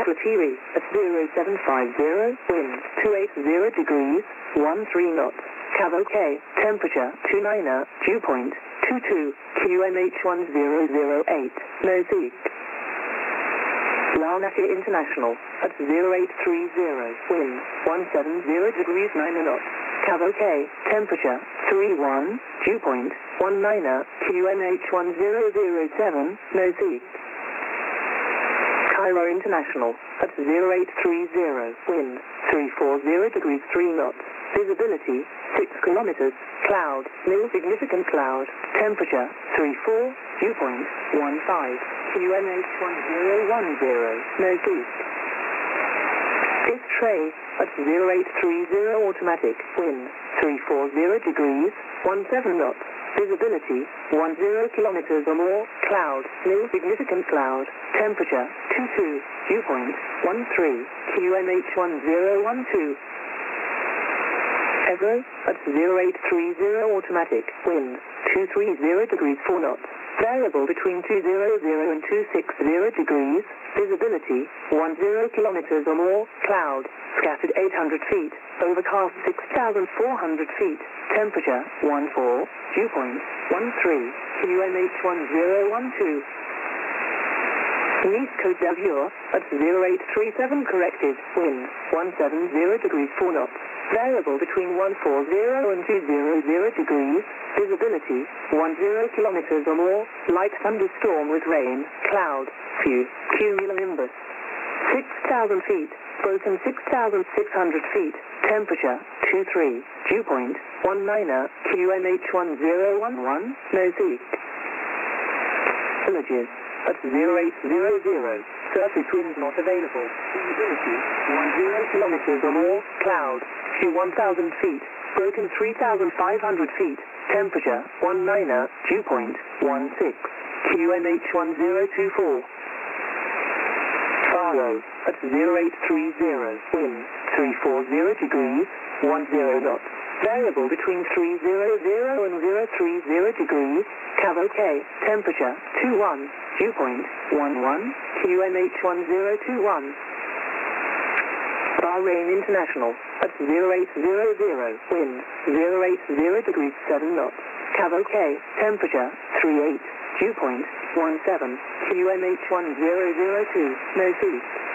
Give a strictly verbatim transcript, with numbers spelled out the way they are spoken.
Akrotiri at zero seven five zero, wind two eight zero degrees, one three knots. Cavalcade, temperature two niner, dew point two two, Q N H one zero zero eight, Nosy. Larnaca International at zero eight three zero, wind one seven zero degrees nine knots. Cavalcade, temperature three one, dew point one niner, Q N H one zero zero seven, Nosy. Cairo International at zero eight three zero, wind three four zero degrees three knots. Visibility six kilometers, cloud, nil significant cloud, temperature three four, dew point one five, Q N H one zero one zero, northeast. Istray at zero eight three zero automatic, wind three four zero degrees, one seven knots. Visibility one zero kilometers or more, cloud, nil significant cloud, temperature two two, dew point one three, Q N H one zero one two. Evro at zero eight three zero automatic, wind two three zero degrees four knots. Variable between two hundred and two sixty degrees, visibility one zero kilometers or more, cloud, scattered eight hundred feet, overcast six thousand four hundred feet, temperature one four, dew point one three, Q N H one zero one two. Nice Côte d'Azur at zero eight three seven corrected, wind one seven zero degrees four knots. Variable between one forty and two hundred degrees, visibility one zero kilometers or more, light thunderstorm with rain, cloud, few, cumulonimbus. six thousand feet, broken six thousand six hundred feet, temperature two three, dew point one niner, Q N H one zero one one, Nosy. Villages at zero eight zero zero, surface wind not available, visibility one zero kilometers or more, cloud, few one thousand feet, broken three thousand five hundred feet, temperature one niner, dew point one six, Q N H one zero two four. Faro at zero eight three zero, wind three forty degrees, one zero knots. Variable between three hundred and zero three zero degrees, Cavalcade, temperature two one, dew point one one, Q N H one zero two one. Bahrain International at zero eight zero zero, wind zero eight zero degrees seven knots. Cavalcade, temperature three eight, dew point one seven, Q N H one zero zero two, northeast.